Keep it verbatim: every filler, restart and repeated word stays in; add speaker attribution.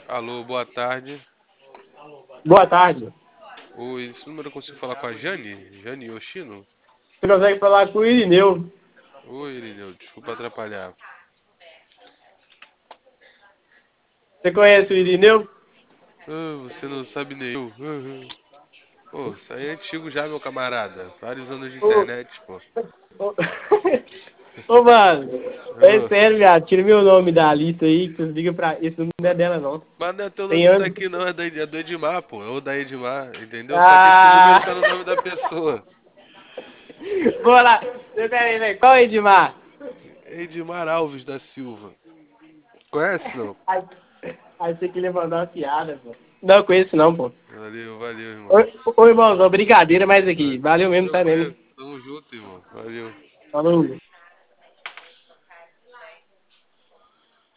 Speaker 1: Alô, boa tarde.
Speaker 2: Boa tarde.
Speaker 1: Oi, esse número eu consigo falar com a Jane? Jane Yoshino?
Speaker 2: Você consegue falar com o Irineu?
Speaker 1: Oi, Irineu, desculpa atrapalhar.
Speaker 2: Você conhece o Irineu?
Speaker 1: Ah, você não sabe nem eu. Ah, ah. Pô, isso aí é antigo já, meu camarada. Vários anos de
Speaker 2: Ô,
Speaker 1: internet, pô.
Speaker 2: ô, ô, mano, é
Speaker 1: Ah,
Speaker 2: sério, viado. Tira meu nome da lista aí, que vocês ligam pra. Esse número não é dela, não.
Speaker 1: mas não é teu
Speaker 2: Tem
Speaker 1: número
Speaker 2: anos.
Speaker 1: daqui não, é, da, é do Edmar, pô. É o da Edmar, entendeu? Só que esse número
Speaker 2: Ah!
Speaker 1: tá no nome da pessoa.
Speaker 2: Bora! Pera aí, velho. Qual é, Edmar?
Speaker 1: Edmar Alves da Silva. Conhece, não?
Speaker 2: Ai, ai, você queria mandar uma piada, pô. Não, conheço não, pô.
Speaker 1: Valeu, valeu, irmão.
Speaker 2: Oi, oi, irmãozão, brincadeira, mas aqui.
Speaker 1: Valeu.
Speaker 2: Valeu mesmo, tá mesmo.
Speaker 1: Tranquilo. Tamo junto, irmão. Valeu.
Speaker 2: Falou.